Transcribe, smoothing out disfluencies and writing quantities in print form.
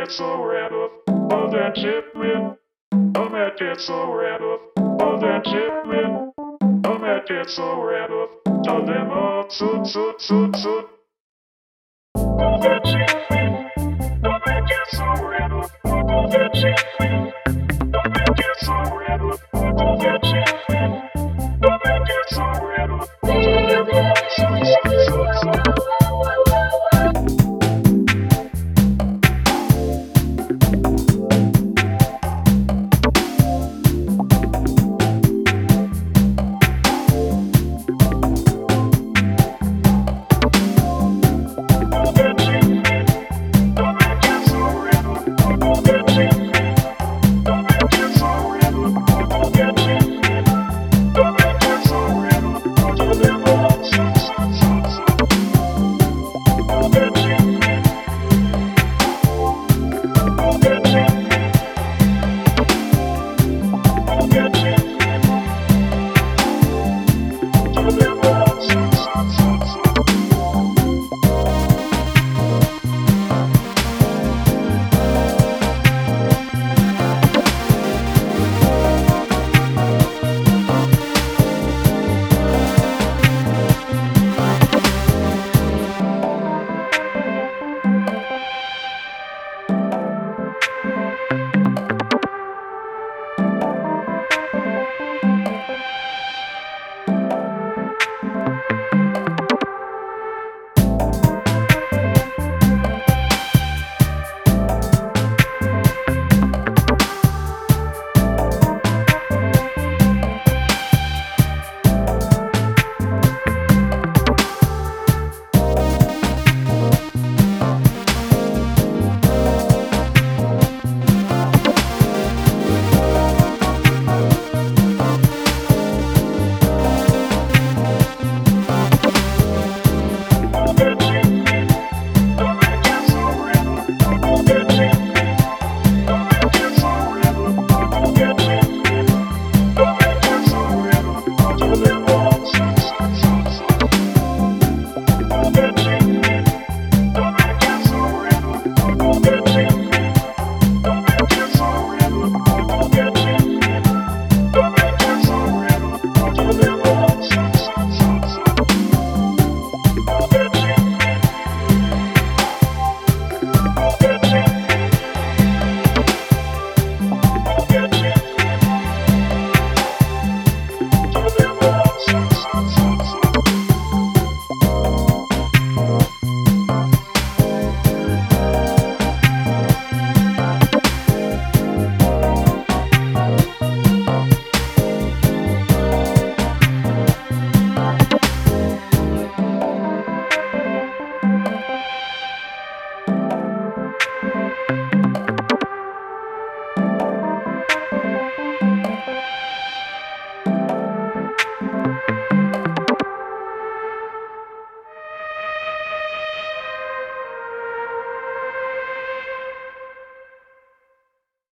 get so red of all that shit with. I might get so red of all that shit with. I might get so red of all them up, soot. All that shit with. I might get so red of all that shit with. I might get so red of all that shit with.